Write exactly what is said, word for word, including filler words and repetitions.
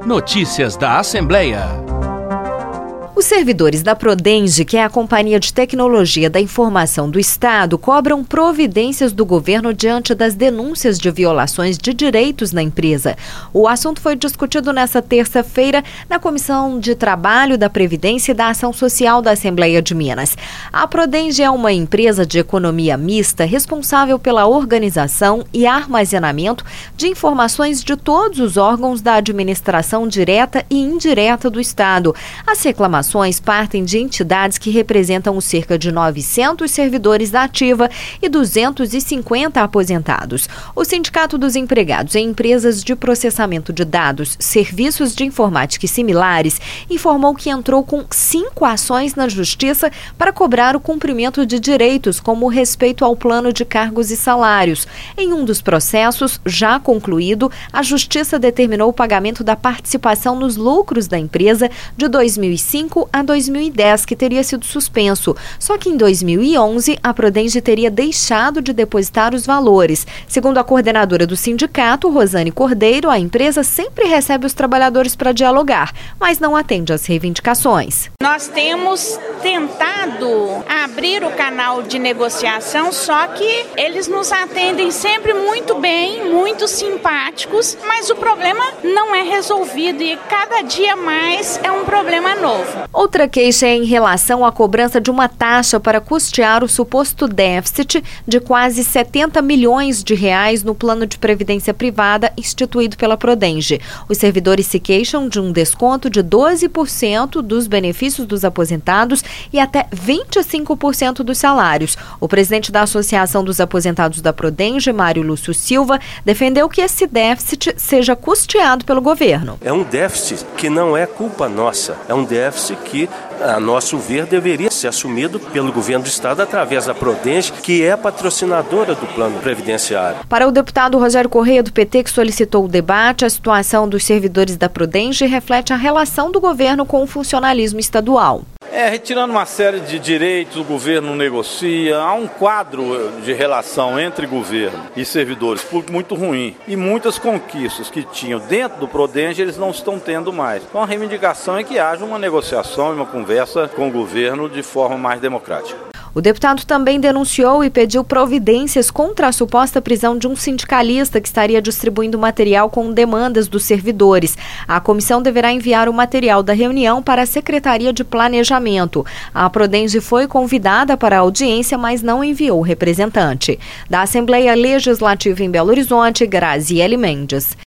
Notícias da Assembleia. Os servidores da Prodenge, que é a Companhia de Tecnologia da Informação do Estado, cobram providências do governo diante das denúncias de violações de direitos na empresa. O assunto foi discutido nesta terça-feira na Comissão de Trabalho, da Previdência e da Ação Social da Assembleia de Minas. A Prodenge é uma empresa de economia mista responsável pela organização e armazenamento de informações de todos os órgãos da administração direta e indireta do Estado. As reclamações partem de entidades que representam os cerca de novecentos servidores da ativa e duzentos e cinquenta aposentados. O Sindicato dos Empregados em Empresas de Processamento de Dados, Serviços de Informática e similares, informou que entrou com cinco ações na Justiça para cobrar o cumprimento de direitos, como o respeito ao plano de cargos e salários. Em um dos processos, já concluído, a Justiça determinou o pagamento da participação nos lucros da empresa de dois mil e cinco a dois mil e dez, que teria sido suspenso. Só que em dois mil e onze, a Prodenge teria deixado de depositar os valores. Segundo a coordenadora do sindicato, Rosane Cordeiro, a empresa sempre recebe os trabalhadores para dialogar, mas não atende às reivindicações. Nós temos tentado abrir o canal de negociação, só que eles nos atendem sempre muito bem, muito simpáticos, mas o problema não é resolvido e cada dia mais é um problema novo. Outra queixa é em relação à cobrança de uma taxa para custear o suposto déficit de quase setenta milhões de reais no plano de previdência privada instituído pela Prodenge. Os servidores se queixam de um desconto de doze por cento dos benefícios dos aposentados e até vinte e cinco por cento dos salários. O presidente da Associação dos Aposentados da Prodenge, Mário Lúcio Silva, defendeu que esse déficit seja custeado pelo governo. É um déficit que não é culpa nossa, é um déficit que, a nosso ver, deveria ser assumido pelo governo do Estado através da Prodenge, que é patrocinadora do plano previdenciário. Para o deputado Rogério Correia, do P T, que solicitou o debate, a situação dos servidores da Prodenge reflete a relação do governo com o funcionalismo estadual. É, retirando uma série de direitos, o governo negocia, há um quadro de relação entre governo e servidores públicos muito ruim. E muitas conquistas que tinham dentro do Prodenge, eles não estão tendo mais. Então a reivindicação é que haja uma negociação e uma conversa com o governo de forma mais democrática. O deputado também denunciou e pediu providências contra a suposta prisão de um sindicalista que estaria distribuindo material com demandas dos servidores. A comissão deverá enviar o material da reunião para a Secretaria de Planejamento. A Prodenge foi convidada para a audiência, mas não enviou representante. Da Assembleia Legislativa em Belo Horizonte, Graziele Mendes.